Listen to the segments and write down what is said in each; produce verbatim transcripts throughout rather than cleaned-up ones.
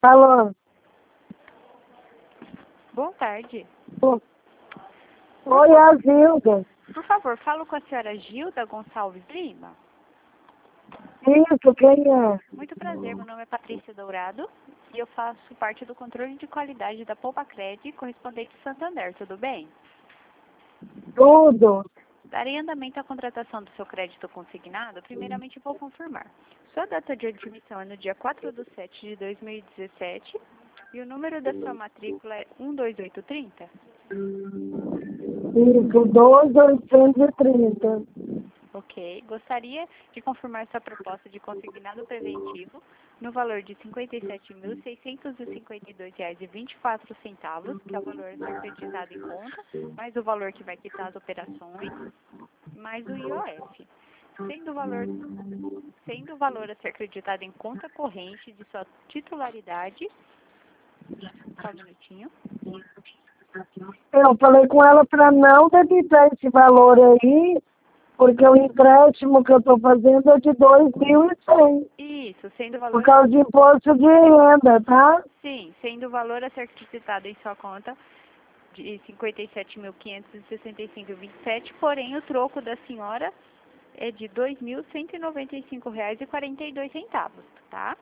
Alô? Boa tarde. Oi, a Zilda. Por favor, falo com a senhora Gilda Gonçalves Lima. Isso, quem é? Muito prazer, meu nome é Patrícia Dourado e eu faço parte do controle de qualidade da Poupa-Cred correspondente Santander, tudo bem? Tudo. Darei andamento à contratação do seu crédito consignado, primeiramente vou confirmar. Sua data de admissão é no dia quatro de setembro de dois mil e dezessete e o número da sua matrícula é um dois oito três zero? Isso, dois oitocentos e trinta. Ok. Gostaria de confirmar sua proposta de consignado preventivo no valor de cinquenta e sete mil, seiscentos e cinquenta e dois reais e vinte e quatro centavos, que é o valor a ser acreditado em conta, mais o valor que vai quitar as operações, mais o I O F. Sendo o valor, sendo o valor a ser acreditado em conta corrente de sua titularidade, só um minutinho. Eu falei com ela para não debitar esse valor aí, porque o empréstimo que eu estou fazendo é de dois mil e cem, Isso, sendo o por valor... causa de imposto de renda, tá? Sim, sendo o valor a ser acreditado em sua conta de cinquenta e sete mil, quinhentos e sessenta e cinco reais e vinte e sete centavos, porém o troco da senhora é de dois mil cento e noventa e cinco reais e quarenta e dois centavos, tá?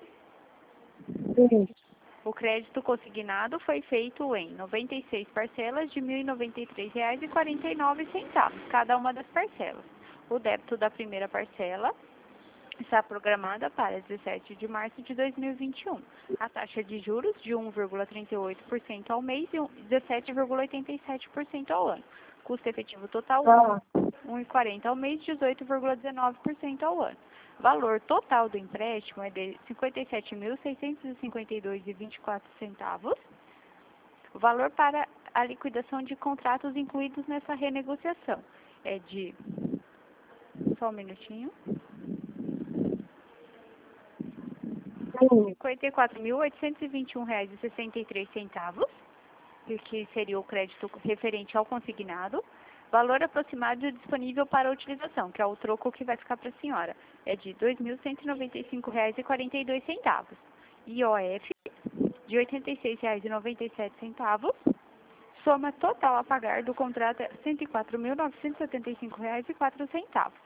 Isso. O crédito consignado foi feito em noventa e seis parcelas de mil e noventa e três reais e quarenta e nove centavos, cada uma das parcelas. O débito da primeira parcela está programada para dezessete de março de dois mil e vinte e um. A taxa de juros de um vírgula trinta e oito por cento ao mês e dezessete vírgula oitenta e sete por cento ao ano. Custo efetivo total Tá. um vírgula quarenta ao mês, dezoito vírgula dezenove por cento ao ano. Valor total do empréstimo é de cinquenta e sete mil, seiscentos e cinquenta e dois reais e vinte e quatro centavos. O valor para a liquidação de contratos incluídos nessa renegociação é de... Só um minutinho. Sim. cinquenta e quatro mil, oitocentos e vinte e um reais e sessenta e três centavos, que seria o crédito referente ao consignado. Valor aproximado disponível para utilização, que é o troco que vai ficar para a senhora, é de dois mil cento e noventa e cinco reais e quarenta e dois centavos. I O F de oitenta e seis reais e noventa e sete centavos. Soma total a pagar do contrato é cento e quatro mil, novecentos e setenta e cinco reais e quatro centavos.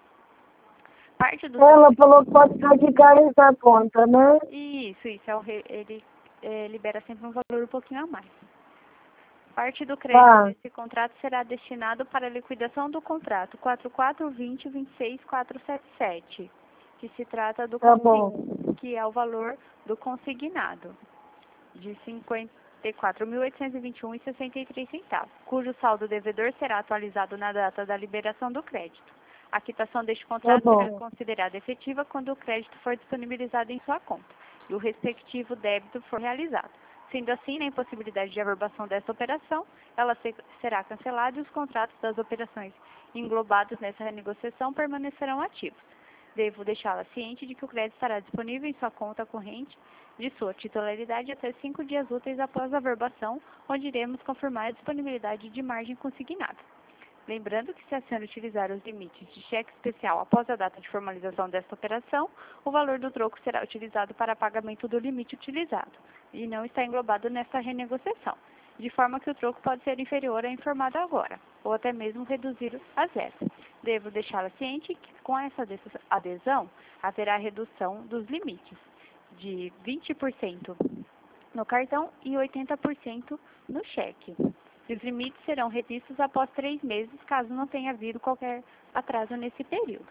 Parte do Ela falou que pode radicar essa conta, né? Isso, isso. É o re... Ele é, libera sempre um valor um pouquinho a mais. Parte do crédito Tá. desse contrato será destinado para a liquidação do contrato quatro quatro vinte, vinte e seis, quatrocentos e setenta e sete, que se trata do Tá consi- bom. que é o valor do consignado, de cinquenta e quatro mil, oitocentos e vinte e um reais e sessenta e três centavos, cujo saldo devedor será atualizado na data da liberação do crédito. A quitação deste Tá contrato será bom. considerada efetiva quando o crédito for disponibilizado em sua conta e o respectivo débito for realizado. Sendo assim, na impossibilidade de averbação dessa operação, ela se- será cancelada e os contratos das operações englobados nessa renegociação permanecerão ativos. Devo deixá-la ciente de que o crédito estará disponível em sua conta corrente de sua titularidade até cinco dias úteis após a averbação, onde iremos confirmar a disponibilidade de margem consignada. Lembrando que se a senhora utilizar os limites de cheque especial após a data de formalização desta operação, o valor do troco será utilizado para pagamento do limite utilizado e não está englobado nesta renegociação, de forma que o troco pode ser inferior ao informado agora, ou até mesmo reduzido a zero. Devo deixá-la ciente que com essa adesão haverá redução dos limites de vinte por cento no cartão e oitenta por cento no cheque. Os limites serão revistos após três meses, caso não tenha havido qualquer atraso nesse período.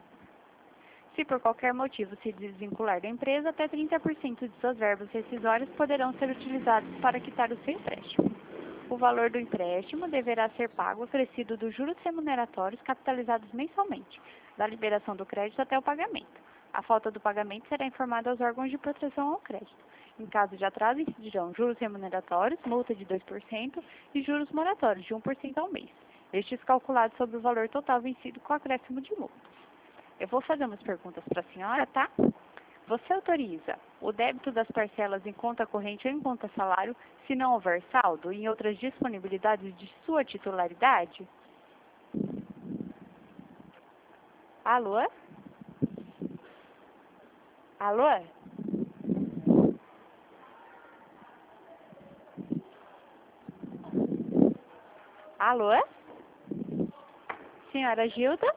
Se por qualquer motivo se desvincular da empresa, até trinta por cento de suas verbas rescisórias poderão ser utilizadas para quitar o seu empréstimo. O valor do empréstimo deverá ser pago acrescido dos juros remuneratórios capitalizados mensalmente, da liberação do crédito até o pagamento. A falta do pagamento será informada aos órgãos de proteção ao crédito. Em caso de atraso, incidirão juros remuneratórios, multa de dois por cento e juros moratórios de um por cento ao mês. Estes calculados sobre o valor total vencido com acréscimo de multas. Eu vou fazer umas perguntas para a senhora, tá? Você autoriza o débito das parcelas em conta corrente ou em conta salário se não houver saldo e em outras disponibilidades de sua titularidade? Alô? Alô? Alô? Senhora Gilda?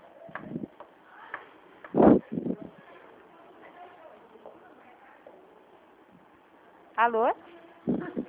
Alô?